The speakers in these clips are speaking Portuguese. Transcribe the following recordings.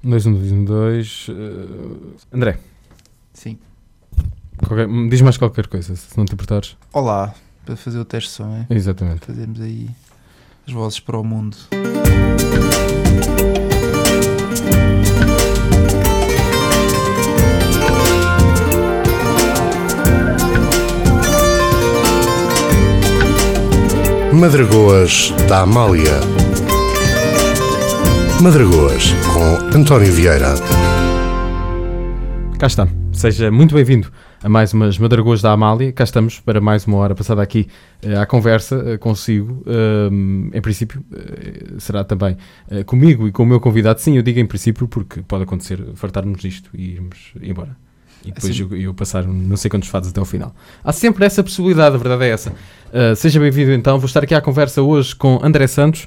2, 1, 2, 1, 2. André. Sim. Diz mais qualquer coisa, se não te importares. Olá, para fazer o teste de som, é? Exatamente. Fazermos aí as vozes para o mundo. Madragoas da Amália. Madragoas com António Vieira. Cá está. Seja muito bem-vindo a mais umas Madragoas da Amália. Cá estamos para mais uma hora passada aqui à conversa consigo. Em princípio, será também comigo e com o meu convidado. Sim, eu digo em princípio porque pode acontecer fartarmos disto e irmos embora. E depois eu passar não sei quantos fados até ao final. Há sempre essa possibilidade, a verdade é essa. Seja bem-vindo então. Vou estar aqui à conversa hoje com André Santos.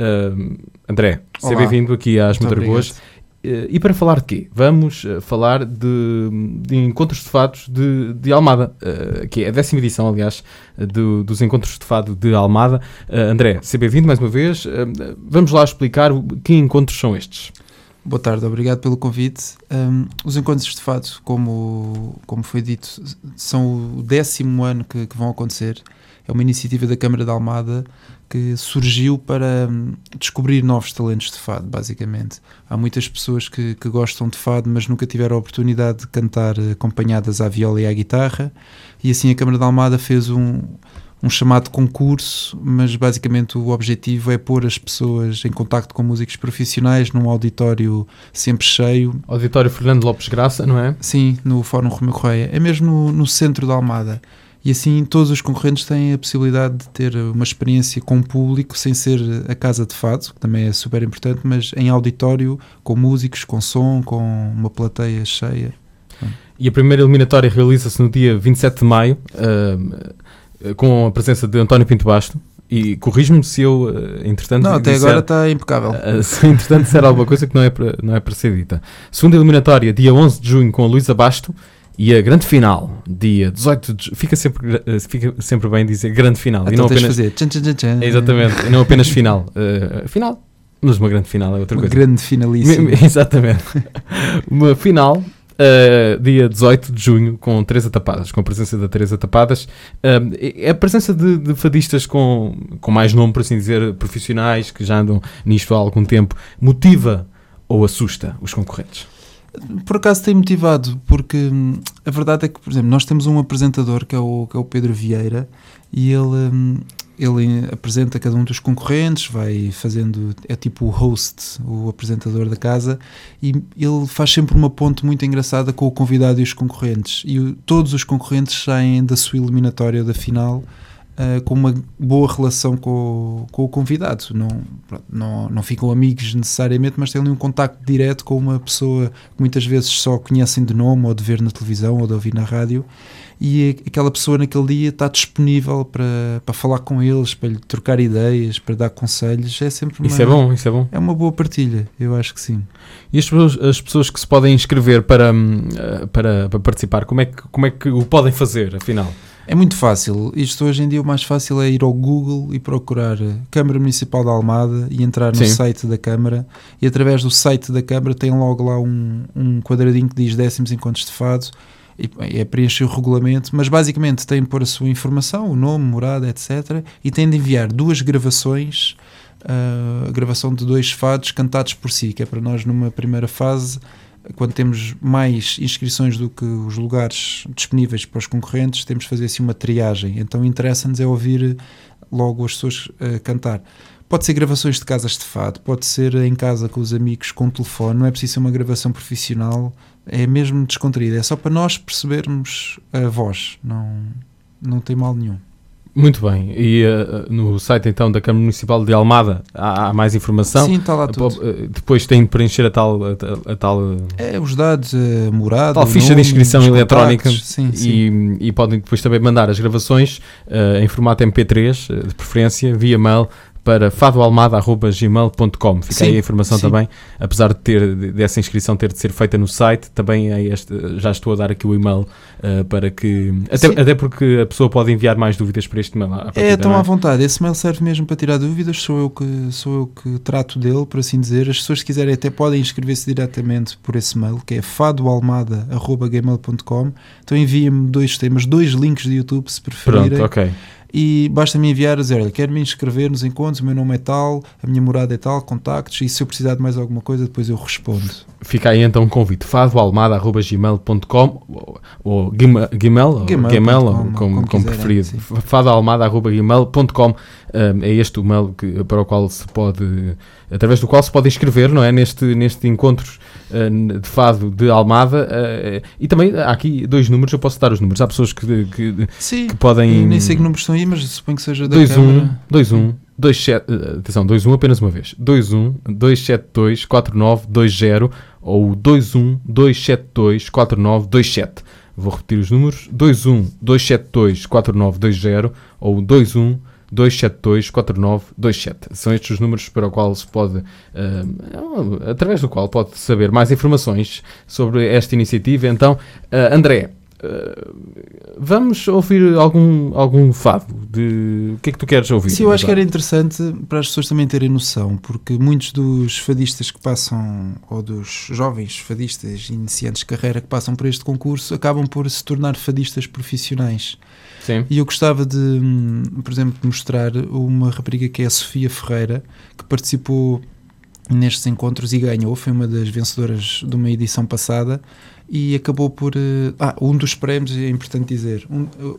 André, seja bem-vindo aqui às Madragoas. E para falar de quê? Vamos falar de encontros de fados de Almada, que é a 10ª edição, aliás, dos encontros de fado de Almada. André, seja bem-vindo mais uma vez. Vamos lá explicar que encontros são estes. Boa tarde, obrigado pelo convite. Os encontros de fado, como foi dito, são o 10º ano que vão acontecer. É uma iniciativa da Câmara de Almada que surgiu para descobrir novos talentos de fado, basicamente. Há muitas pessoas que gostam de fado, mas nunca tiveram a oportunidade de cantar acompanhadas à viola e à guitarra, e assim a Câmara de Almada fez um chamado concurso, mas basicamente o objetivo é pôr as pessoas em contacto com músicos profissionais num auditório sempre cheio. Auditório Fernando Lopes Graça, não é? Sim, no Fórum Romeu Correia. É mesmo no centro de Almada. E assim todos os concorrentes têm a possibilidade de ter uma experiência com o público, sem ser a casa de fado, que também é super importante, mas em auditório, com músicos, com som, com uma plateia cheia. E a primeira eliminatória realiza-se no dia 27 de maio, com a presença de António Pinto Basto. E corrijo-me se eu, entretanto... Não, até agora está impecável. Se entretanto disser alguma coisa que não é para ser dita. Segunda eliminatória, dia 11 de junho, com a Luísa Basto. E a grande final, dia 18 de junho. Fica sempre bem dizer grande final. Então e não tens apenas de fazer... Exatamente, e não apenas final. Final, mas uma grande final é outra coisa. Grande finalíssima. Exatamente. Uma final... dia 18 de junho com Teresa Tapadas, com a presença da Teresa Tapadas. É a presença de fadistas com mais nome, por assim dizer, profissionais que já andam nisto há algum tempo, motiva ou assusta os concorrentes? Por acaso tem motivado, porque a verdade é que, por exemplo, nós temos um apresentador que é o Pedro Vieira, e ele apresenta cada um dos concorrentes, vai fazendo, é tipo o host, o apresentador da casa, e ele faz sempre uma ponte muito engraçada com o convidado e os concorrentes, e todos os concorrentes saem da sua eliminatória da final com uma boa relação com o convidado. Não ficam amigos necessariamente, mas têm ali um contacto direto com uma pessoa que muitas vezes só conhecem de nome, ou de ver na televisão, ou de ouvir na rádio, e aquela pessoa naquele dia está disponível para falar com eles, para lhe trocar ideias, para dar conselhos. É sempre uma... Isso é bom. É uma boa partilha, eu acho que sim. E as pessoas que se podem inscrever para participar, como é que o podem fazer, afinal? É muito fácil. Isto hoje em dia o mais fácil é ir ao Google e procurar Câmara Municipal de Almada e entrar no site da Câmara, e através do site da Câmara tem logo lá um quadradinho que diz 10º encontros de fado, e é preencher o regulamento, mas basicamente tem de pôr a sua informação, o nome, morada, etc. E tem de enviar 2 gravações, a gravação de 2 fados cantados por si, que é para nós numa primeira fase, quando temos mais inscrições do que os lugares disponíveis para os concorrentes, temos de fazer assim uma triagem. Então interessa-nos é ouvir logo as pessoas cantar. Pode ser gravações de casas de fado, pode ser em casa com os amigos, com o telefone, não é preciso ser uma gravação profissional, é mesmo descontraída, é só para nós percebermos a voz, não tem mal nenhum. Muito bem, e no site então da Câmara Municipal de Almada há mais informação? Sim, está lá tudo. Depois tem de preencher a tal os dados, a morada, tal ficha de inscrição eletrónica, sim. E podem depois também mandar as gravações em formato MP3, de preferência, via mail, para fadoalmada@gmail.com. Fica aí a informação também, apesar dessa inscrição ter de ser feita no site, também já estou a dar aqui o e-mail para que... Até porque a pessoa pode enviar mais dúvidas para este e-mail. Estão à vontade, esse e-mail serve mesmo para tirar dúvidas, sou eu que trato dele, por assim dizer. As pessoas, se quiserem, até podem inscrever-se diretamente por esse e-mail, que é fadoalmada@gmail.com. Então enviem-me 2 temas, 2 links de YouTube, se preferirem. Pronto, ok. E basta-me enviar a dizer, olha, quero-me inscrever nos encontros, o meu nome é tal, a minha morada é tal, contactos, e se eu precisar de mais alguma coisa, depois eu respondo. Fica aí então um convite, fadoalmada@gmail.com ou Gmail, como preferir, fadoalmada@gmail.com. É este o mail para o qual se pode, através do qual se pode inscrever, não é? Neste encontro de fado de Almada, e também há aqui 2 números, eu posso dar os números, há pessoas que podem... Nem sei que números são aí, mas suponho que seja da Câmara. 21 apenas uma vez, 21-272-4920 ou 21-272-4927. Vou repetir os números, 21-272-4920 ou 21-272-4927. São estes os números para o qual se pode, através do qual pode saber mais informações sobre esta iniciativa. Então, André, vamos ouvir algum fado? O que é que tu queres ouvir? Sim, eu acho que era interessante para as pessoas também terem noção, porque muitos dos fadistas que passam, ou dos jovens fadistas iniciantes de carreira que passam por este concurso, acabam por se tornar fadistas profissionais. Sim. E eu gostava de, por exemplo, de mostrar uma rapariga que é a Sofia Ferreira, que participou nestes encontros e ganhou, foi uma das vencedoras de uma edição passada e acabou por... um dos prémios, é importante dizer,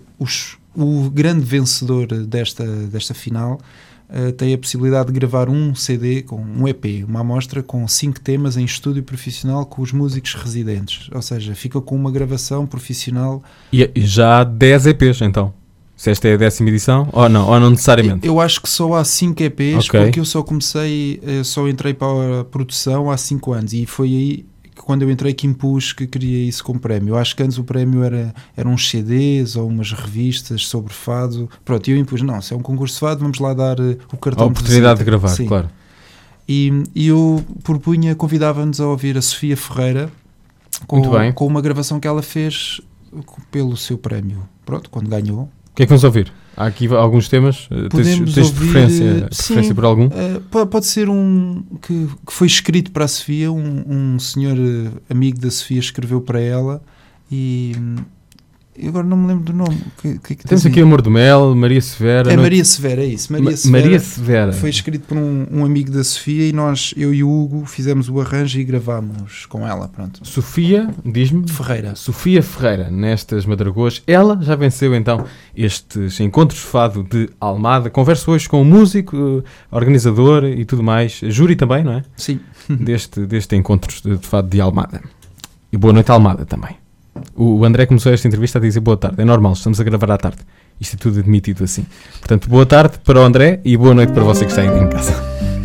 o grande vencedor desta final tem a possibilidade de gravar um CD, com um EP, uma amostra com 5 temas em estúdio profissional com os músicos residentes, ou seja, fica com uma gravação profissional. E já há 10 EPs então? Se esta é a 10ª edição, ou não necessariamente? Eu acho que só há 5 EPs, porque eu só entrei para a produção há 5 anos e foi aí que quando eu entrei que impus que queria isso como prémio. Eu acho que antes o prémio era uns CDs ou umas revistas sobre fado. Pronto, e eu impus, se é um concurso de fado, vamos lá dar o cartão. A oportunidade de gravar, sim. Claro. E eu convidava-nos a ouvir a Sofia Ferreira com uma gravação que ela fez pelo seu prémio. Pronto, quando ganhou. O que é que vamos ouvir? Há aqui alguns temas. Tens preferência por algum? Pode ser um que foi escrito para a Sofia. Um senhor amigo da Sofia escreveu para ela e agora não me lembro do nome. Temos aqui Amor do Mel, Maria Severa. Maria Severa, é isso. Maria Severa. Foi escrito por um amigo da Sofia e eu e o Hugo fizemos o arranjo e gravámos com ela. Pronto. Sofia, diz-me? Ferreira. Sofia Ferreira, nestas Madragoas. Ela já venceu então estes encontros de fado de Almada. Converso hoje com o músico, organizador e tudo mais. Júri também, não é? Sim. Deste encontro de fado de Almada. E boa noite, Almada, também. O André começou esta entrevista a dizer boa tarde. É normal, estamos a gravar à tarde. Isto é tudo admitido assim. Portanto, boa tarde para o André e boa noite para você que está aí em casa.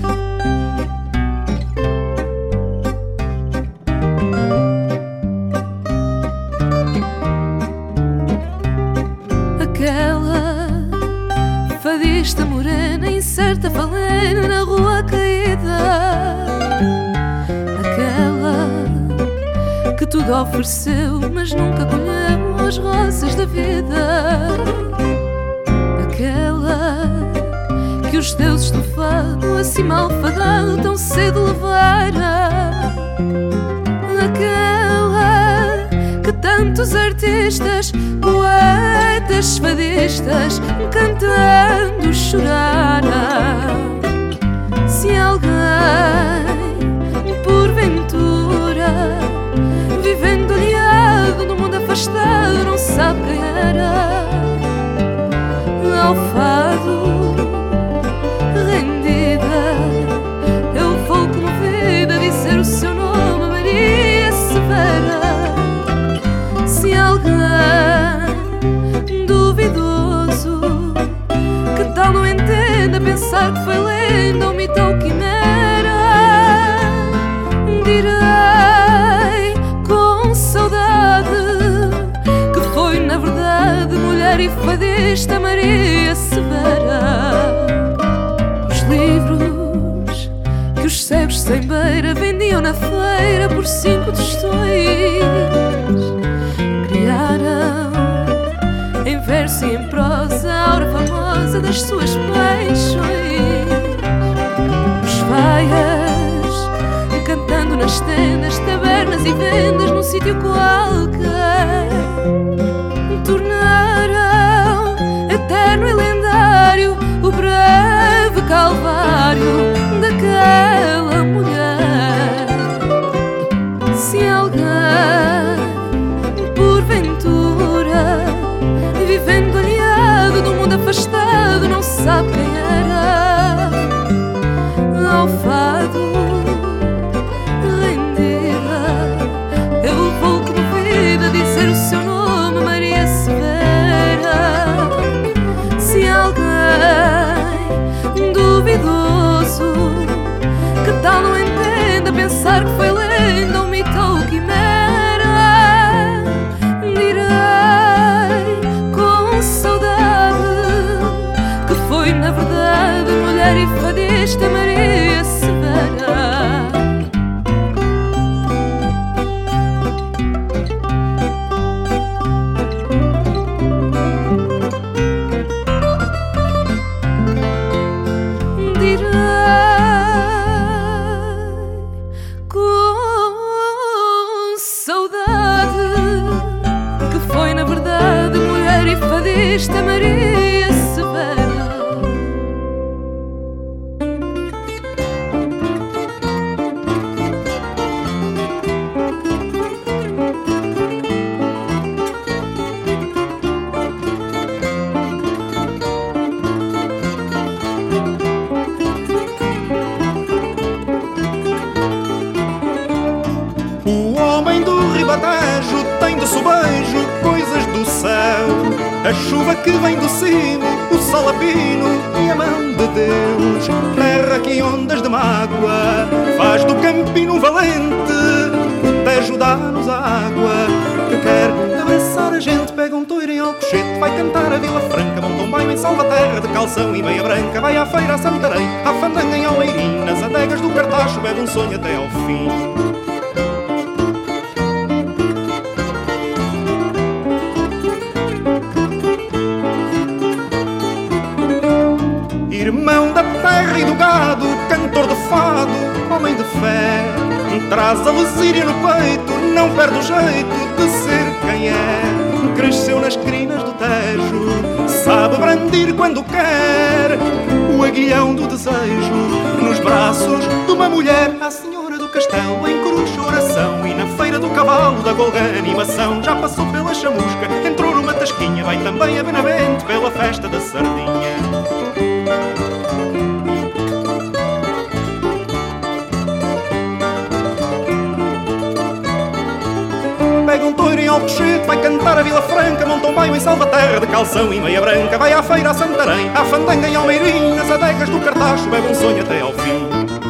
Aquela fadista morena, incerta, falena na rua caída. Que tudo ofereceu, mas nunca colheu as rosas da vida. Aquela que os deuses do fado, assim malfadado, tão cedo levaram. Aquela que tantos artistas, poetas, fadistas, cantando choraram. Se alguém, porventura, vivendo aliado no mundo afastado, não sabe quem era, ao fado rendida, eu vou comovida dizer o seu nome, Maria Severa. Se alguém duvidoso, que tal não entenda, pensar que foi lenda ou mito ou quimera, direi na verdade mulher e fadista Maria Severa. Os sem beira vendiam na feira por 5 tostões. Criaram em verso e em prosa a aura famosa das suas paixões. Os faias cantando nas tendas, tabernas e vendas num sítio qualquer, tornaram eterno e lendário o breve calvário daquela mulher. Se alguém, porventura, vivendo aliado do mundo afastado, não sabe quem era, ao fado rendida, eu vou comovida dizer o seu nome, Maria Severa. Se alguém duvidoso, que tal não entenda, pensar que foi lenda, um mito ou quimera, direi com saudade que foi na verdade mulher e fadista Maria Severa. Esta Maria Severa. O homem do Ribatejo tem de sobejo coisas do céu, a chuva que vem do cimo, o sol a pino e a mão de Deus. Terra que ondas de mágoa faz do campino valente, o Tejo dá-nos a água que quer abraçar a gente. Pega um toiro em Alcochete, vai cantar a Vila Franca, monta um baile em Salvaterra de calção e meia branca, vai à feira a Santarém, à fandanga em Almeirim, nas adegas do Cartacho bebe um sonho até ao fim. Irmão da terra e do gado, cantor de fado, homem de fé, traz a lusíria no peito, não perde o jeito de ser quem é. Cresceu nas crinas do Tejo, sabe brandir quando quer o aguilhão do desejo nos braços de uma mulher. A senhora do castelo em cruz oração, e na feira do cavalo da golga animação. Já passou pela chamusca, entrou numa tasquinha, vai também a Benavente pela festa da sardinha. Pega um toiro em Alcochete, vai cantar a Vila Franca, monta um baile em Salvaterra de calção e meia branca, vai à feira a Santarém, à fandanga em Almeirim, nas adegas do Cartacho bebe um sonho até ao fim.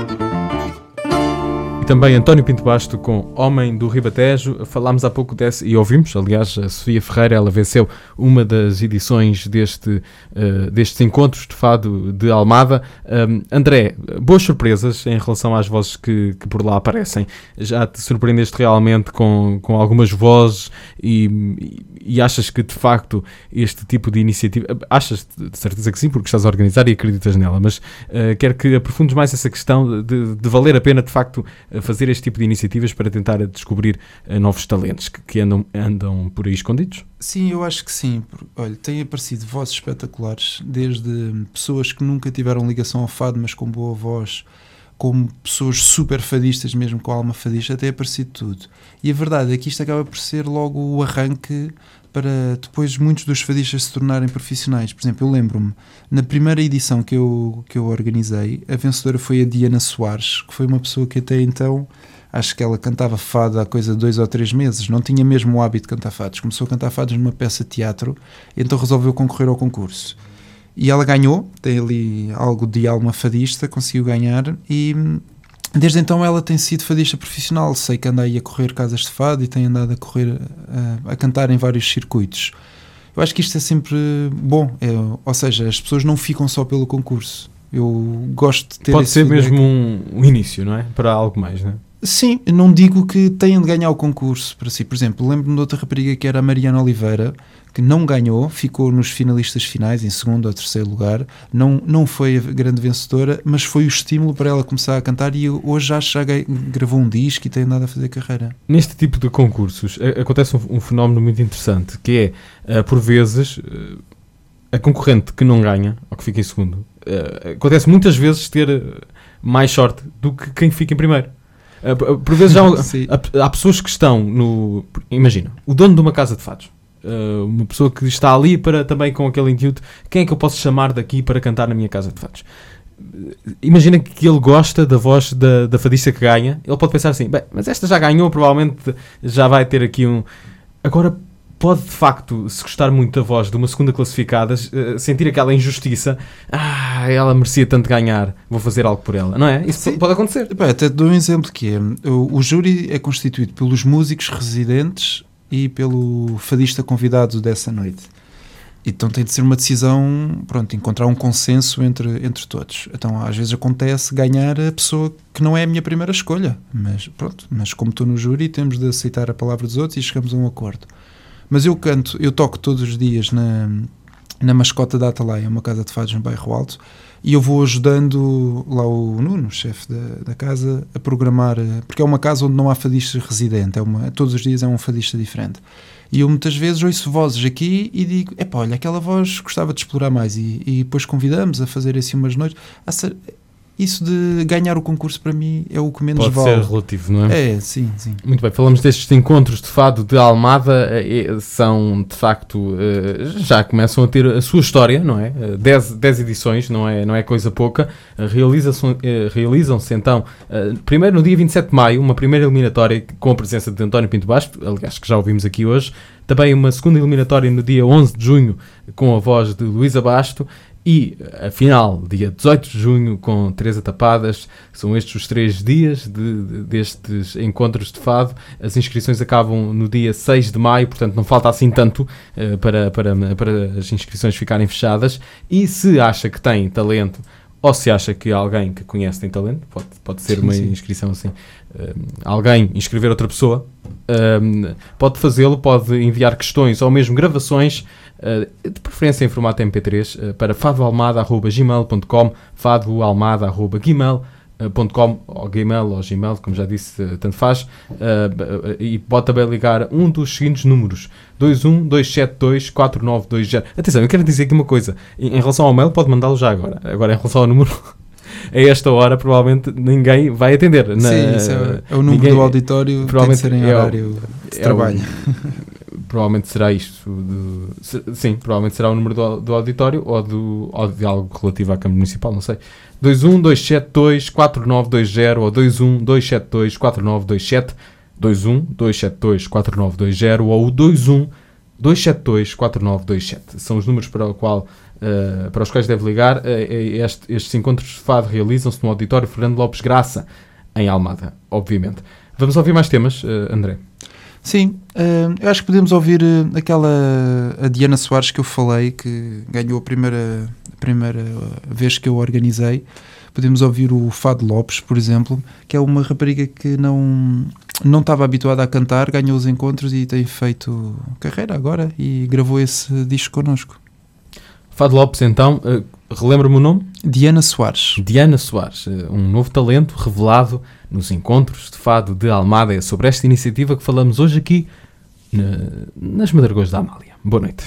E também António Pinto Basto com Homem do Ribatejo. Falámos há pouco desse, e ouvimos, aliás, a Sofia Ferreira, ela venceu uma das edições destes encontros de fado de Almada. André, boas surpresas em relação às vozes que por lá aparecem. Já te surpreendeste realmente com algumas vozes e achas que de facto este tipo de iniciativa, achas de certeza que sim, porque estás a organizar e acreditas nela, mas quero que aprofundes mais essa questão de valer a pena de facto fazer este tipo de iniciativas para tentar descobrir novos talentos que andam por aí escondidos? Sim, eu acho que sim. Olha, têm aparecido vozes espetaculares, desde pessoas que nunca tiveram ligação ao fado, mas com boa voz, como pessoas super fadistas, mesmo com alma fadista, tem aparecido tudo. E a verdade é que isto acaba por ser logo o arranque para depois muitos dos fadistas se tornarem profissionais. Por exemplo, eu lembro-me, na primeira edição que eu organizei, a vencedora foi a Diana Soares, que foi uma pessoa que até então, acho que ela cantava fado há coisa de 2 ou 3 meses, não tinha mesmo o hábito de cantar fados, começou a cantar fados numa peça de teatro, então resolveu concorrer ao concurso. E ela ganhou, tem ali algo de alma fadista, conseguiu ganhar, e desde então ela tem sido fadista profissional. Sei que anda aí a correr casas de fado e tem andado a correr, a cantar em vários circuitos. Eu acho que isto é sempre bom, ou seja, as pessoas não ficam só pelo concurso. Eu gosto de ter Pode esse ser feedback. mesmo um início, não é? Para algo mais, não é? Sim, não digo que tenham de ganhar o concurso para si. Por exemplo, lembro-me de outra rapariga que era a Mariana Oliveira, que não ganhou, ficou nos finalistas finais, em segundo ou terceiro lugar. Não foi a grande vencedora, mas foi o estímulo para ela começar a cantar e hoje já gravou um disco e tem andado a fazer carreira. Neste tipo de concursos acontece um fenómeno muito interessante, que é, por vezes, a concorrente que não ganha, ou que fica em segundo, acontece muitas vezes ter mais sorte do que quem fica em primeiro. Por vezes há pessoas que estão no... Imagina, o dono de uma casa de fados, uma pessoa que está ali também com aquele intuito, quem é que eu posso chamar daqui para cantar na minha casa de fados? Imagina que ele gosta da voz da fadista que ganha, ele pode pensar assim, bem, mas esta já ganhou, provavelmente já vai ter aqui um... Agora pode de facto, se gostar muito da voz de uma segunda classificada, sentir aquela injustiça, ela merecia tanto ganhar, vou fazer algo por ela, não é? Isso pode acontecer. Até te dou um exemplo que é, o júri é constituído pelos músicos residentes e pelo fadista convidado dessa noite. Então tem de ser uma decisão, pronto, encontrar um consenso entre todos. Então às vezes acontece ganhar a pessoa que não é a minha primeira escolha, mas pronto, mas como estou no júri temos de aceitar a palavra dos outros e chegamos a um acordo. Mas eu toco todos os dias na mascota da Atalaia, uma casa de fados no Bairro Alto, e eu vou ajudando lá o Nuno, chefe da casa, a programar, porque é uma casa onde não há fadista residente, todos os dias é um fadista diferente. E eu muitas vezes ouço vozes aqui e digo, olha, aquela voz gostava de explorar mais, e depois convidamos a fazer assim umas noites. Isso de ganhar o concurso para mim é o que menos vale. Pode ser relativo, não é? Sim. Muito bem, falamos destes encontros de fado de Almada, são de facto, já começam a ter a sua história, não é? 10 edições, não é coisa pouca. Realizam-se então, primeiro no dia 27 de maio, uma primeira eliminatória com a presença de António Pinto Basto, aliás que já ouvimos aqui hoje, também uma segunda eliminatória no dia 11 de junho com a voz de Luísa Basto, e a final, dia 18 de junho, com Teresa Tapadas. São estes os 3 dias destes encontros de fado. As inscrições acabam no dia 6 de maio, portanto não falta assim tanto para as inscrições ficarem fechadas. E se acha que tem talento, ou se acha que alguém que conhece tem talento, pode ser uma inscrição assim, alguém inscrever outra pessoa, pode fazê-lo, pode enviar questões ou mesmo gravações, de preferência em formato MP3, para fadoalmada@gmail.com, fadoalmada@gmail.com, ou Gmail ou Gmail, como já disse, tanto faz, e pode também ligar um dos seguintes números: 21-272-4920. Atenção, eu quero dizer aqui uma coisa, em relação ao mail pode mandá-lo já agora em relação ao número, a esta hora provavelmente ninguém vai atender. Isso é o número do auditório, tem de ser em horário de trabalho. Provavelmente será isto. Sim, provavelmente será o número do auditório ou de algo relativo à Câmara Municipal, não sei. 21-272-4920 ou 21-272-4927, 21-272-4920 ou 21-272-4927. São os números para os quais deve ligar. Estes encontros de fado realizam-se no auditório Fernando Lopes Graça, em Almada, obviamente. Vamos ouvir mais temas, André? Sim, eu acho que podemos ouvir a Diana Soares que eu falei, que ganhou a primeira vez que eu organizei. Podemos ouvir o Fado Lopes, por exemplo, que é uma rapariga que não estava habituada a cantar, ganhou os encontros e tem feito carreira agora e gravou esse disco connosco. Fado Lopes, então, relembra-me o nome? Diana Soares. Diana Soares, um novo talento revelado nos encontros de fado de Almada. É sobre esta iniciativa que falamos hoje aqui nas Madragões da Amália. Boa noite.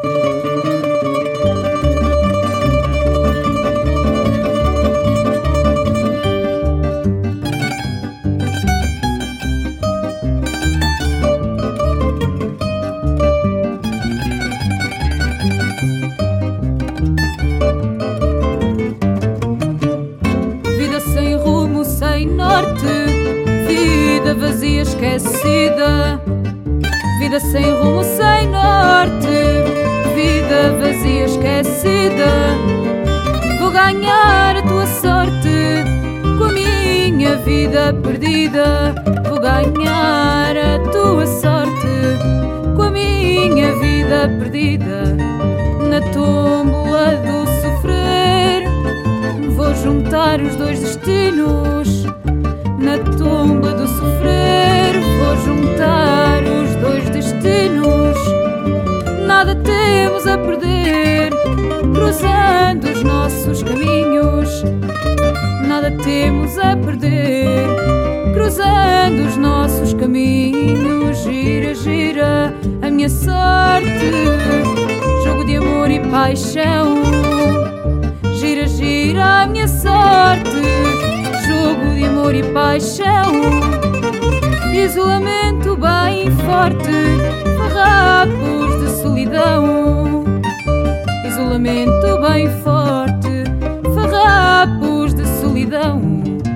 Vazia, esquecida, vida sem rumo, sem norte, vida vazia, esquecida. Vou ganhar a tua sorte com a minha vida perdida. Vou ganhar a tua sorte com a minha vida perdida. Na tómbola do sofrer juntar os dois destinos. Na tumba do sofrer vou juntar os dois destinos. Nada temos a perder cruzando os nossos caminhos. Nada temos a perder cruzando os nossos caminhos. Gira, gira a minha sorte, jogo de amor e paixão. Gira, gira a minha sorte, jogo de amor e paixão. Isolamento bem forte, farrapos de solidão. Isolamento bem forte, farrapos de solidão.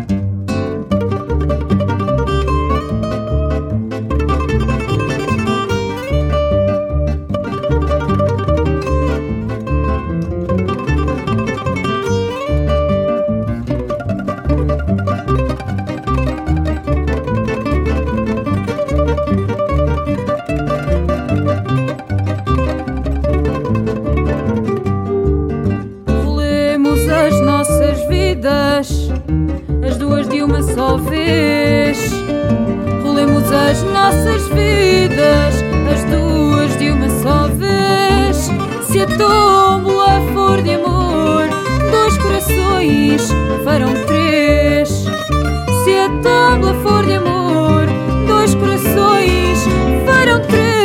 As duas de uma só vez. Rolemos as nossas vidas, as duas de uma só vez. Se a tómbola for de amor, dois corações farão três. Se a tómbola for de amor, dois corações farão três.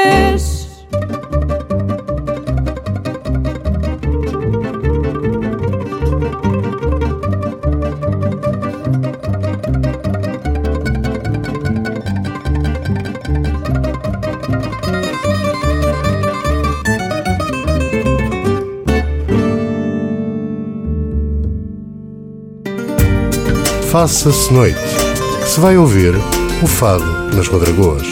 Faça-se noite, que se vai ouvir o fado nas Madragoas.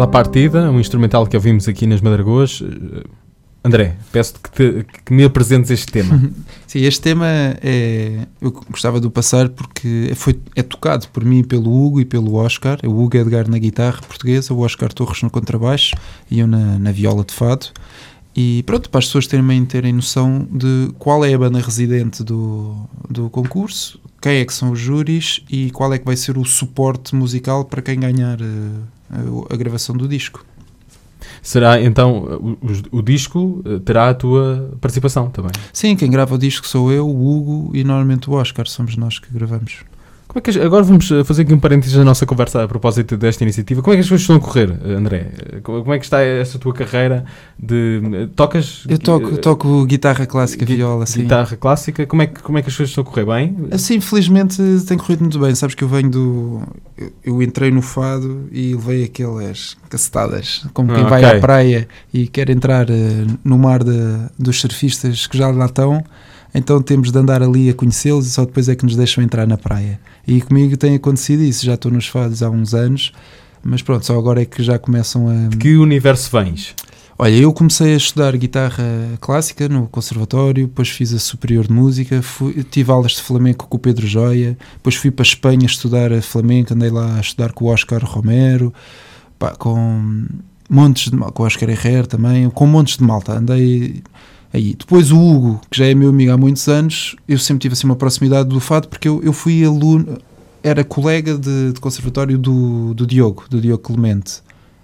La Partida, um instrumental que ouvimos aqui nas Madragoas. André, peço-te que me apresentes este tema. Sim, este tema eu gostava de o passar porque é tocado por mim, pelo Hugo e pelo Oscar. O Hugo Edgar na guitarra portuguesa, o Oscar Torres no contrabaixo e eu na viola de fado. E pronto, para as pessoas terem noção de qual é a banda residente do concurso, quem é que são os júris e qual é que vai ser o suporte musical para quem ganhar a gravação do disco. Será então, o disco terá a tua participação também? Sim, quem grava o disco sou eu, o Hugo e normalmente o Oscar, somos nós que gravamos. Como é que, agora vamos fazer aqui um parênteses na nossa conversa a propósito desta iniciativa. Como é que as coisas estão a correr, André? Como é que está essa tua carreira de... Tocas? Eu toco guitarra clássica, viola, sim. Guitarra clássica. Como é que as coisas estão a correr bem? Assim, felizmente tem corrido muito bem. Sabes que eu venho eu entrei no fado e levei aquelas cacetadas, como quem vai à praia e quer entrar no mar dos surfistas que já lá estão. Então temos de andar ali a conhecê-los e só depois é que nos deixam entrar na praia. E comigo tem acontecido isso, já estou nos fados há uns anos, mas pronto, só agora é que já começam a... De que universo vens? Olha, eu comecei a estudar guitarra clássica no conservatório, depois fiz a superior de música, tive aulas de flamenco com o Pedro Joia, depois fui para a Espanha estudar flamenco, andei lá a estudar com o Oscar Romero, com montes de com o Oscar Herrera também, com montes de malta, andei... Aí. Depois o Hugo, que já é meu amigo há muitos anos, eu sempre tive assim uma proximidade do fado porque eu fui aluno, era colega de conservatório do Diogo Clemente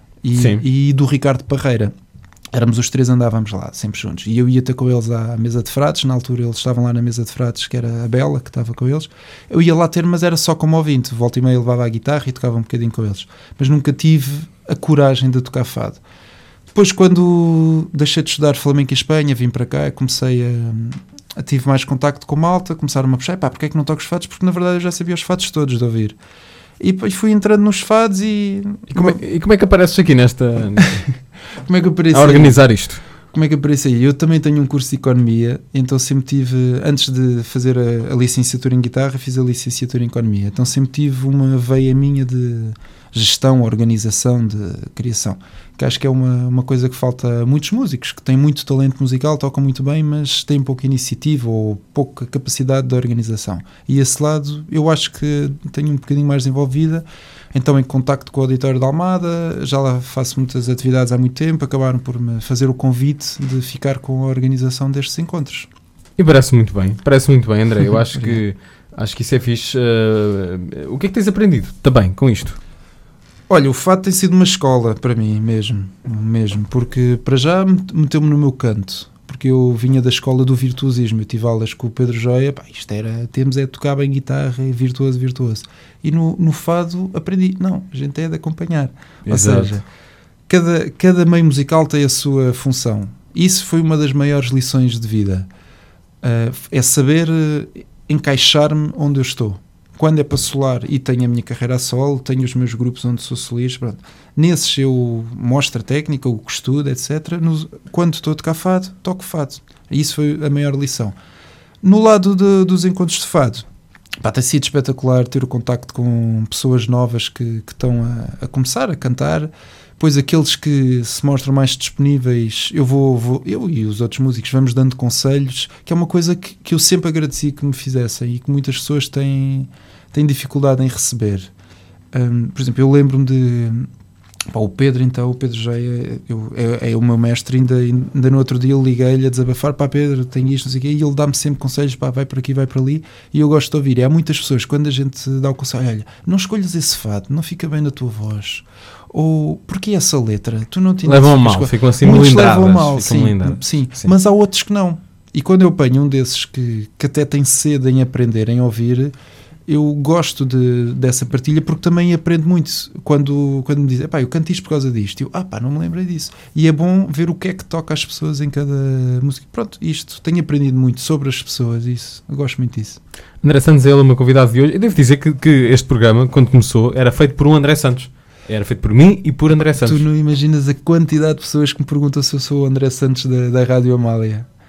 e do Ricardo Parreira. Éramos os três, andávamos lá, sempre juntos. E eu ia ter com eles à mesa de frates, na altura eles estavam lá na mesa de frates, que era a Bela, que estava com eles. Eu ia lá ter, mas era só como ouvinte, volta e meia levava a guitarra e tocava um bocadinho com eles. Mas nunca tive a coragem de tocar fado. Depois, quando deixei de estudar flamenco em Espanha, vim para cá, comecei a tive mais contacto com malta, começaram-me a puxar, porque é que não toco os fados? Porque na verdade eu já sabia os fados todos de ouvir. E fui entrando nos fados e como é que apareces aqui nesta... Como é que apareci? A organizar isto. Como é que apareci aí? Eu também tenho um curso de Economia, então sempre tive, antes de fazer a licenciatura em guitarra, fiz a licenciatura em Economia. Então sempre tive uma veia minha de gestão, organização, de criação. Que acho que é uma coisa que falta a muitos músicos, que têm muito talento musical, tocam muito bem, mas têm pouca iniciativa ou pouca capacidade de organização. E esse lado eu acho que tenho um bocadinho mais desenvolvida. Então, em contacto com o Auditório de Almada, já lá faço muitas atividades há muito tempo, acabaram por me fazer o convite de ficar com a organização destes encontros. E parece muito bem, André. Eu acho que isso é fixe. O que é que tens aprendido também com isto? Olha, o fado tem sido uma escola para mim mesmo, porque para já meteu-me no meu canto, porque eu vinha da escola do virtuosismo, eu tive aulas com o Pedro Joia, temos de tocar bem guitarra, virtuoso. E no fado aprendi, não, a gente é de acompanhar. Exato. Ou seja, cada meio musical tem a sua função. Isso foi uma das maiores lições de vida. É saber encaixar-me onde eu estou. Quando é para solar e tenho a minha carreira a solo, tenho os meus grupos onde sou solista, pronto. Nesses eu mostro a técnica, o que estudo, etc. Quando estou a tocar fado, toco fado. Isso foi a maior lição. No lado dos encontros de fado, tem sido espetacular ter o contacto com pessoas novas que estão a começar a cantar. Depois aqueles que se mostram mais disponíveis, eu e os outros músicos vamos dando conselhos, que é uma coisa que eu sempre agradeci que me fizessem e que muitas pessoas têm dificuldade em receber. Por exemplo, eu lembro-me de... o Pedro já é o meu mestre, ainda no outro dia eu liguei-lhe a desabafar, Pedro, tenho isto, não sei o quê, e ele dá-me sempre conselhos, vai por aqui, vai por ali, e eu gosto de ouvir. E há muitas pessoas, quando a gente dá o conselho, olha, não escolhas esse fado, não fica bem na tua voz, ou porque essa letra, tu não te levam mal, ficam assim melindradas. Levam mal, sim, mas há outros que não. E quando eu apanho um desses que até tem sede em aprender, em ouvir, eu gosto dessa partilha porque também aprendo muito quando me dizem, eu canto isto por causa disto, eu, não me lembrei disso, e é bom ver o que é que toca as pessoas em cada música. Pronto, isto, tenho aprendido muito sobre as pessoas, isso, eu gosto muito disso. André Santos é o meu convidado de hoje. Eu devo dizer que este programa, quando começou, era feito por um André Santos. Era feito por mim e por André Santos. Tu não imaginas a quantidade de pessoas que me perguntam se eu sou o André Santos da Rádio Amália.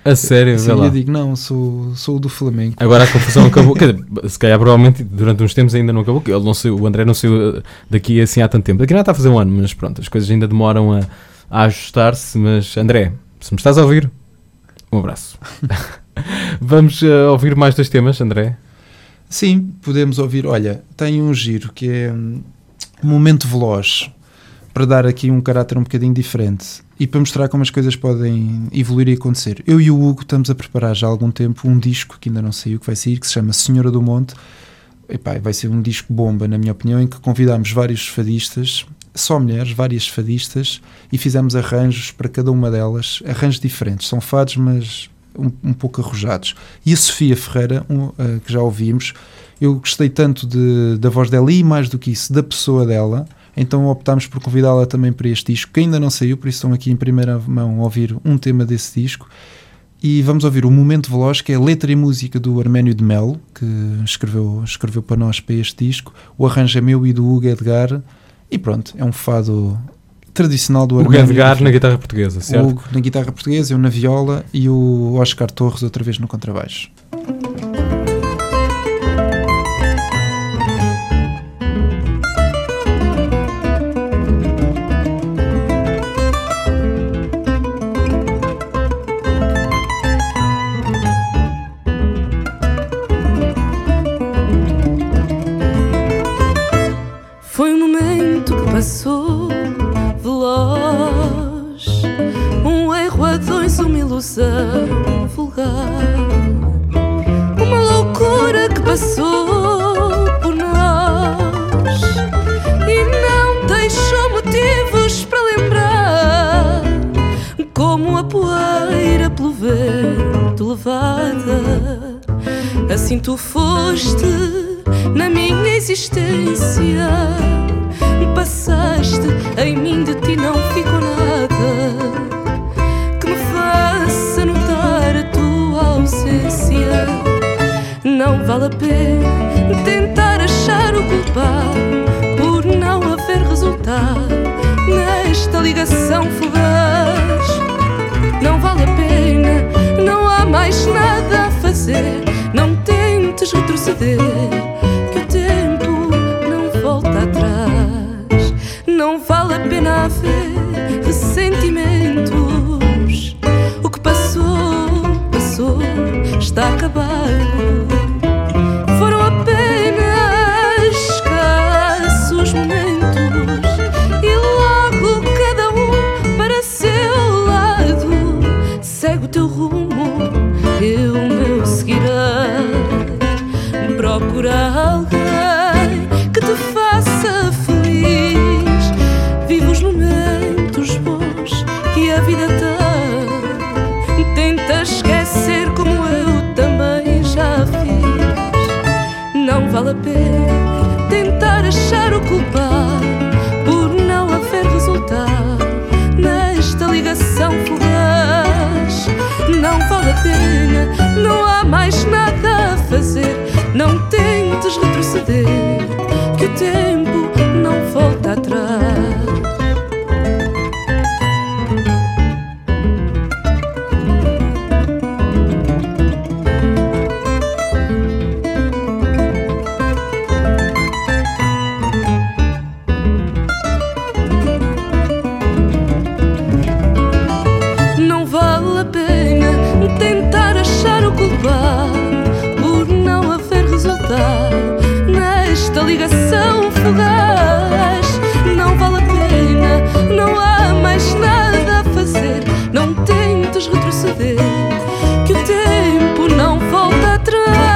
A sério? Assim, eu digo, não, sou o do Flamengo. Agora a confusão acabou. Quer dizer, se calhar provavelmente durante uns tempos ainda não acabou. Ele não saiu, o André não saiu daqui assim há tanto tempo. Daqui não está a fazer um ano, mas pronto, as coisas ainda demoram a ajustar-se. Mas André, se me estás a ouvir, um abraço. Vamos ouvir mais 2 temas, André? Sim, podemos ouvir. Olha, tem um giro que é Momento Veloz, para dar aqui um caráter um bocadinho diferente e para mostrar como as coisas podem evoluir e acontecer. Eu e o Hugo estamos a preparar já há algum tempo um disco que ainda não saiu, que vai sair, que se chama Senhora do Monte. Epá, vai ser um disco bomba, na minha opinião, em que convidámos vários fadistas, só mulheres, várias fadistas, e fizemos arranjos para cada uma delas, arranjos diferentes, são fados, mas um pouco arrojados. E a Sofia Ferreira, que já ouvimos, eu gostei tanto da voz dela e mais do que isso, da pessoa dela, então optámos por convidá-la também para este disco, que ainda não saiu, por isso estão aqui em primeira mão a ouvir um tema desse disco. E vamos ouvir o Momento Veloz, que é a letra e música do Arménio de Melo, que escreveu para nós para este disco. O arranjo é meu e do Hugo Edgar, e pronto, é um fado tradicional do Arménio. O Edgar na guitarra portuguesa, certo? O Hugo na guitarra portuguesa, eu na viola e o Oscar Torres outra vez no contrabaixo. Foi um momento que passou veloz, um erro a dois, uma ilusão vulgar, uma loucura que passou por nós e não deixou motivos para lembrar, como a poeira pelo vento levada. Assim tu foste na minha existência, passaste em mim, de ti não ficou nada que me faça notar a tua ausência. Não vale a pena tentar achar o culpado por não haver resultado nesta ligação fugaz. Não vale a pena, não há mais nada a fazer, não tentes retroceder, que o tempo não volta atrás. Não vale a pena haver ressentimentos, o que passou, passou, está acabado. Foram apenas escassos momentos e logo cada um para seu lado. Segue o teu rumo, eu o meu seguirei. Procura alguém que te faça feliz. Vive os momentos bons que a vida tem. Tenta esquecer como eu também já fiz. Não vale a pena tentar achar o culpado por não haver resultado nesta ligação fugaz. Não vale a pena, não há mais nada a fazer, não tentes retroceder, que o tempo não volta atrás. Não vale a pena tentar achar o culpado por não haver resultado nesta ligação fugaz. Não vale a pena, não há mais nada a fazer, não tentes retroceder, que o tempo não volta atrás.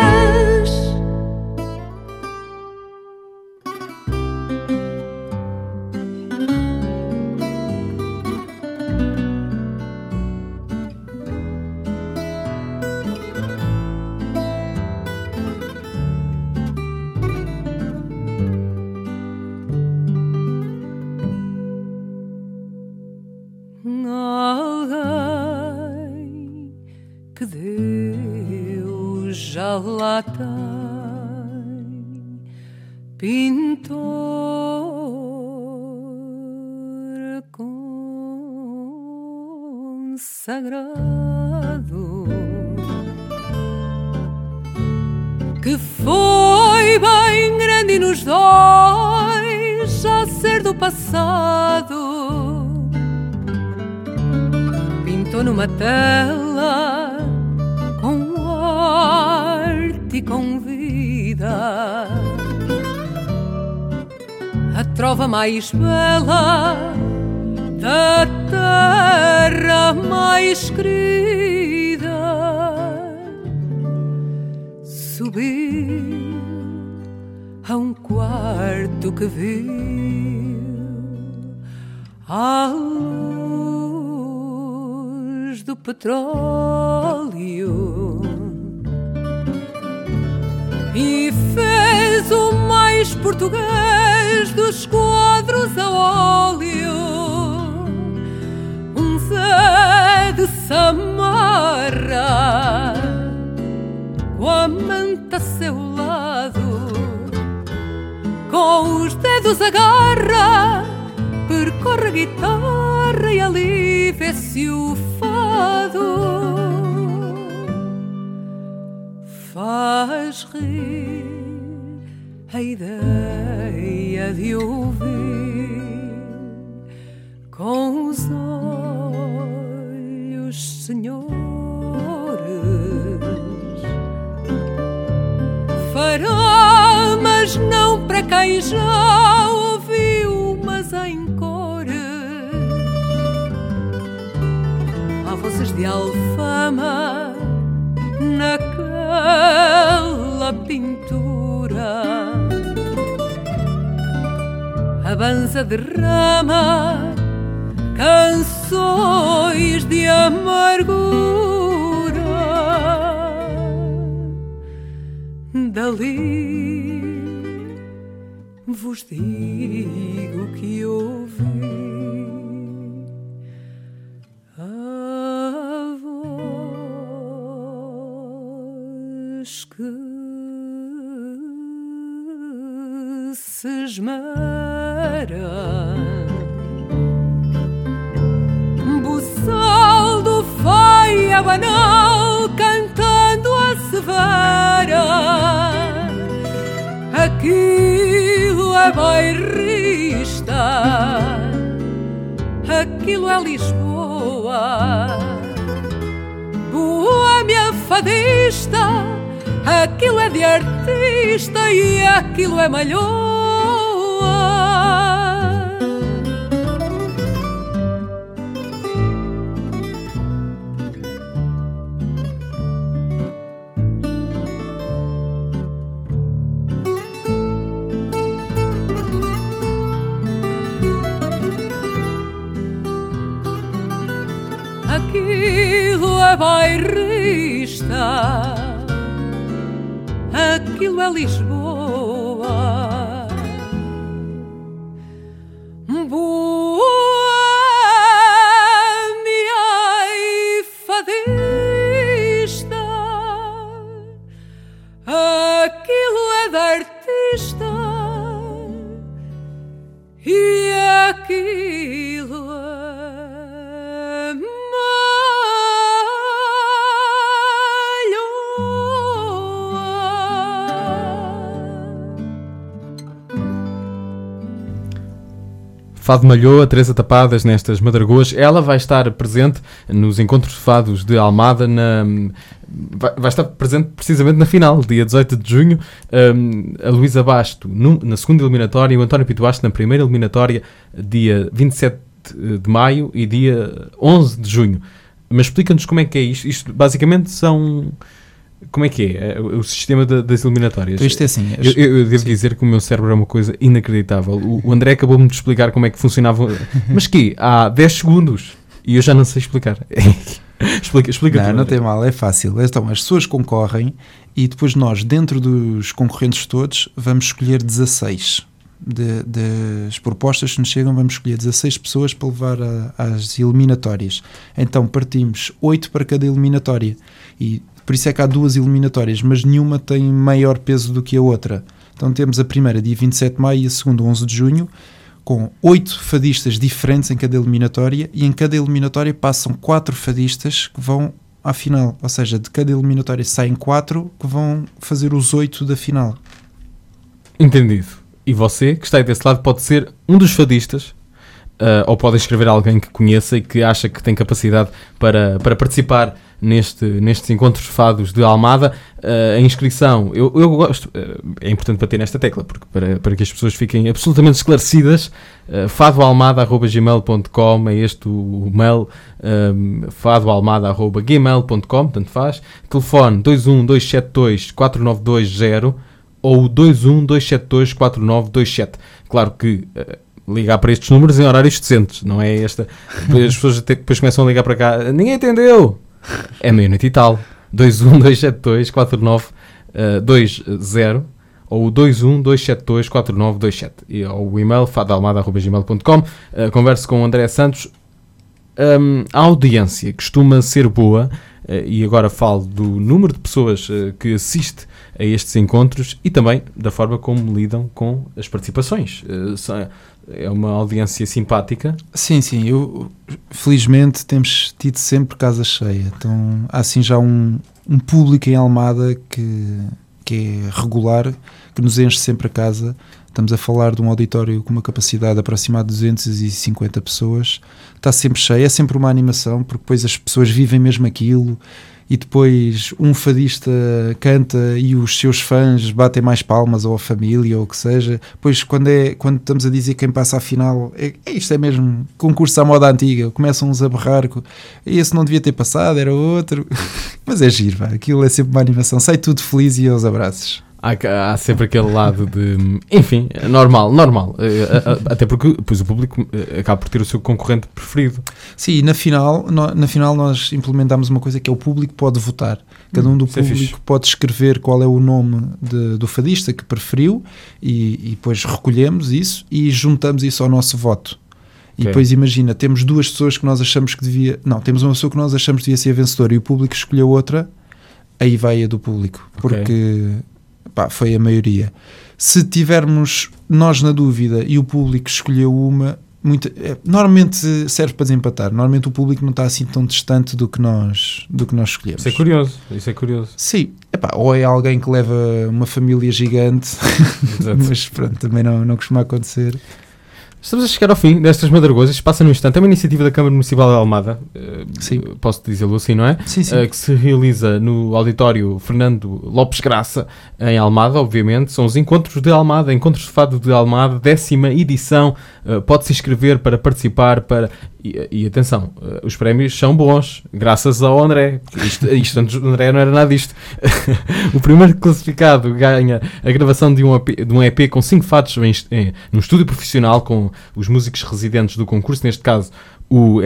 Alguém que Deus já lá tem, pintor consagrado, que foi bem grande e nos dói já ser do passado. Pintou numa tela com arte e com vida a trova mais bela da terra mais querida. Subiu a um quarto que viu à luz do petróleo e fez o mais português dos quadros a óleo, um Zé de Samarra com a manta a seu lado, com os dedos agarra, percorre a guitarra e ali vê-se o fado. Faz rir a ideia de ouvir com os olhos, senhores. Fará, mas não para quem já ouviu, mas em cores. Há vozes de alfama naquela pintura, a banza derrama canções de amargura. Dali vos digo que ouvi a voz que se esmera, buçal do feia banal cantando a severa. Aquilo é bairrista, aquilo é Lisboa, boêmia fadista, aquilo é de artista e aquilo é malhoa. Aquilo é bairrista, aquilo é Lisboa, boêmia e fadista, aquilo é de artista e aquilo é Fado Malhoa, Teresa Tapadas nestas Madragoas. Ela vai estar presente nos encontros de fados de Almada, vai estar presente precisamente na final, dia 18 de junho. A Luísa Basto na segunda eliminatória e o António Pinto Basto na primeira eliminatória, dia 27 de maio e dia 11 de junho. Mas explica-nos como é que é isto. Isto basicamente são... Como é que é o sistema das eliminatórias? Isto é assim. Eu devo dizer que o meu cérebro é uma coisa inacreditável. O André acabou-me de explicar como é que funcionava. Mas há 10 segundos e eu já não sei explicar. Explica Não tem mal, é fácil. Então, as pessoas concorrem e depois nós, dentro dos concorrentes todos, vamos escolher 16. Das propostas que nos chegam, vamos escolher 16 pessoas para levar às eliminatórias. Então, partimos 8 para cada eliminatória. E por isso é que há 2 eliminatórias, mas nenhuma tem maior peso do que a outra. Então temos a primeira dia 27 de maio e a segunda 11 de junho, com 8 fadistas diferentes em cada eliminatória, e em cada eliminatória passam 4 fadistas que vão à final. Ou seja, de cada eliminatória saem 4 que vão fazer os 8 da final. Entendido. E você, que está aí desse lado, pode ser um dos fadistas, ou pode escrever alguém que conheça e que acha que tem capacidade para participar nestes encontros fados de Almada. A inscrição, eu gosto, é importante bater nesta tecla, porque para que as pessoas fiquem absolutamente esclarecidas, fadoalmada@gmail.com, é este o mail, fadoalmada@gmail.com, tanto faz. Telefone 21272-4920 ou 21272-4927. Claro que ligar para estes números em horários decentes, não é esta. As pessoas até depois começam a ligar para cá, ninguém entendeu. É meia-noite e tal. 21272-4920 ou 21272-4927 ou o e-mail fadoalmada@gmail.com. Converso com o André Santos. A audiência costuma ser boa, e agora falo do número de pessoas que assiste a estes encontros e também da forma como lidam com as participações. É uma audiência simpática? Sim, felizmente temos tido sempre casa cheia. Então há assim já um público em Almada que é regular, que nos enche sempre a casa. Estamos a falar de um auditório com uma capacidade aproximada de 250 pessoas. Está sempre cheio, é sempre uma animação, porque depois as pessoas vivem mesmo aquilo e depois um fadista canta e os seus fãs batem mais palmas, ou a família, ou o que seja. Depois quando estamos a dizer quem passa à final, isto é mesmo concurso à moda antiga, começam uns a berrar, esse não devia ter passado, era outro. Mas é giro, aquilo é sempre uma animação, sai tudo feliz e aos abraços. Há sempre aquele lado de... Enfim, normal. Até porque depois o público acaba por ter o seu concorrente preferido. Sim, na final nós implementámos uma coisa que é o público pode votar. Cada um do público pode escrever qual é o nome do fadista que preferiu e depois recolhemos isso e juntamos isso ao nosso voto. E depois imagina, temos duas pessoas que nós achamos que devia... Não, temos uma pessoa que nós achamos que devia ser a vencedora e o público escolheu outra, aí vai a do público. Porque... foi a maioria. Se tivermos nós na dúvida e o público escolheu uma, normalmente serve para desempatar. Normalmente o público não está assim tão distante do que nós escolhemos. Isso é curioso. Sim, ou é alguém que leva uma família gigante, mas pronto, também não costuma acontecer. Estamos a chegar ao fim destas Madragosas. Passa num instante. É uma iniciativa da Câmara Municipal de Almada, posso dizê-lo assim, não é? Sim. Que se realiza no auditório Fernando Lopes Graça, em Almada, obviamente. São os Encontros de Almada, Encontros de Fado de Almada, 10ª edição. Pode-se inscrever para participar. E atenção, os prémios são bons, graças ao André. Isto antes do André não era nada disto. O primeiro classificado ganha a gravação de um EP com 5 fados num estúdio profissional, com os músicos residentes do concurso, neste caso o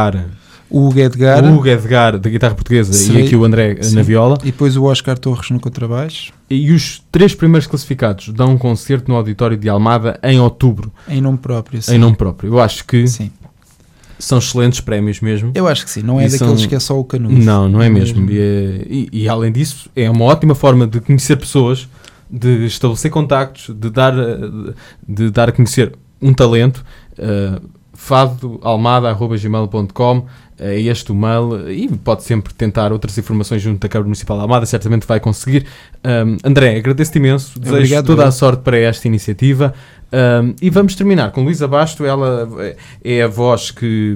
Hugo Edgar da guitarra portuguesa e aqui o André na viola. E depois o Oscar Torres no contrabaixo. E os 3 primeiros classificados dão um concerto no auditório de Almada em outubro. Em nome próprio, sim. Em nome próprio. Eu acho que são excelentes prémios mesmo. Eu acho que sim, não é daqueles que é só o canudo. Não é mesmo. E além disso, é uma ótima forma de conhecer pessoas, de estabelecer contactos, de dar a conhecer um talento. fadoalmada@gmail.com é este o mail, e pode sempre tentar outras informações junto da Câmara Municipal de Almada, certamente vai conseguir. André, agradeço-te imenso, desejo toda a sorte para esta iniciativa. E vamos terminar com Luísa Basto. Ela é a voz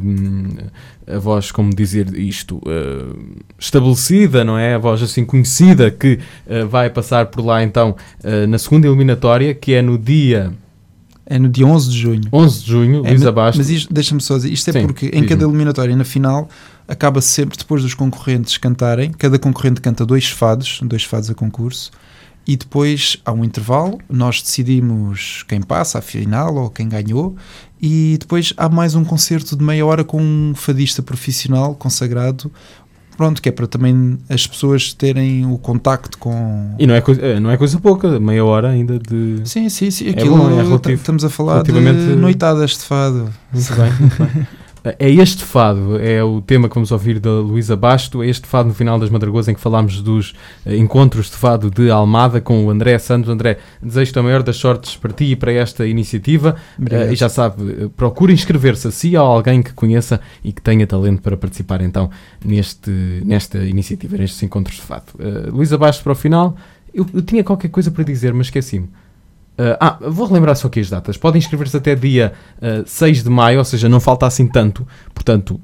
como dizer isto, estabelecida, não é? A voz assim conhecida, que vai passar por lá então na segunda eliminatória, que é no dia 11 de junho. 11 de junho, Luísa Basto. Mas deixa-me só dizer, isto é porque em cada eliminatória, na final, acaba sempre, depois dos concorrentes cantarem, cada concorrente canta 2 fados a concurso, e depois há um intervalo, nós decidimos quem passa à final ou quem ganhou, e depois há mais um concerto de meia hora com um fadista profissional consagrado, pronto, que é para também as pessoas terem o contacto com... E não é coisa pouca, meia hora ainda de... Sim, aquilo é relativo, estamos a falar de noitadas de fado. Muito bem. É este fado, é o tema que vamos ouvir da Luísa Basto, é este fado no final das Madragoas em que falámos dos encontros de fado de Almada com o André Santos. André, desejo-te a maior das sortes para ti e para esta iniciativa. E já sabe, procure inscrever-se a si ou a alguém que conheça e que tenha talento para participar então nesta iniciativa, nestes encontros de fado. Luísa Basto, para o final, eu tinha qualquer coisa para dizer, mas esqueci-me. Vou relembrar só aqui as datas. Podem inscrever-se até dia 6 de maio, ou seja, não falta assim tanto. Portanto,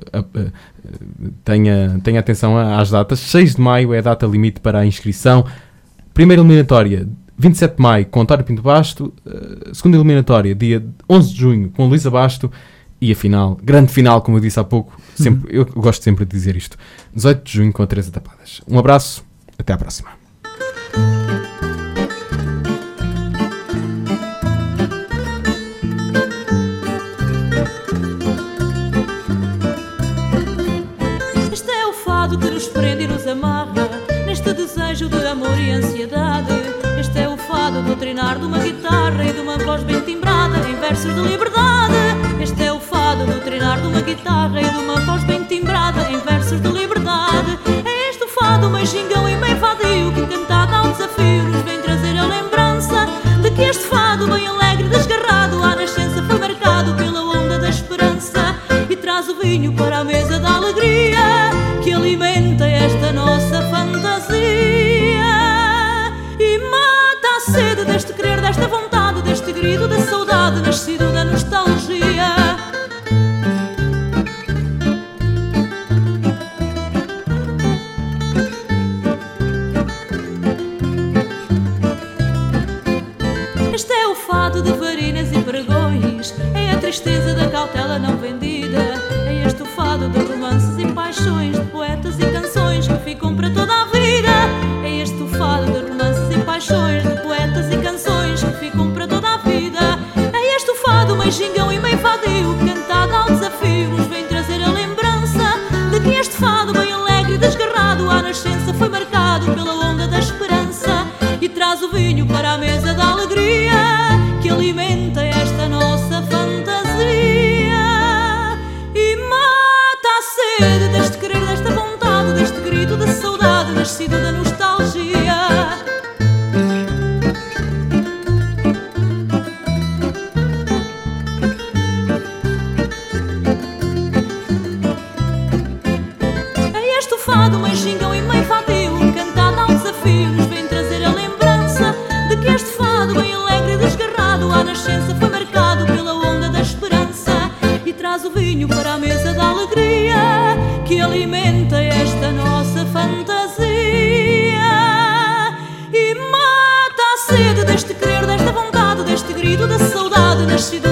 tenha atenção às datas. 6 de maio é a data limite para a inscrição. Primeira eliminatória, 27 de maio, com António Pinto Basto. Segunda eliminatória, dia 11 de junho, com Luísa Basto. E a final, grande final, como eu disse há pouco, sempre, eu gosto sempre de dizer isto, 18 de junho, com a Teresa Tapadas. Um abraço, até à próxima. Que nos prende e nos amarra neste desejo de amor e ansiedade. Este é o fado do trinar de uma guitarra e de uma voz bem timbrada em versos de liberdade. Este é o fado do trinar de uma guitarra e de uma voz bem timbrada em versos de liberdade. É este o fado meio gingão e meio vadio que, cantado ao desafio, nos vem trazer a lembrança de que este fado bem alegre e desgarrado à nascença foi marcado pela onda da esperança e traz o vinho para a mesa da alegria que alimenta esta nossa fantasia e mata a sede deste querer, desta vontade, deste grito da saudade nascido da nostalgia. Este é o fado de varinas e pregões, é a tristeza da cautela não vendida, é este o fado de romances e paixões, de poetas e canções que ficam para toda a vida. É este o fado de romances e paixões, de poetas e canções que ficam para toda a vida. É este o fado meio gingão e meio vadio, cantado ao desafio, nos vem trazer a lembrança de que este fado bem alegre e desgarrado à nascença foi marcado pela onda da esperança e traz o vinho para a mesa da alegria que alimenta esta nossa fantasia e mata a sede deste querer, desta vontade, deste grito de saudade nascido da nostalgia. É este o fado meio gingão e meio vadio, cantado ao desafio, nos vem trazer a lembrança de que este fado bem alegre e desgarrado à nascença foi marcado pela onda da esperança e traz o vinho para a mesa da alegria que alimenta esta nossa fantasia e mata a sede deste querer, desta vontade, deste grito da saudade nascido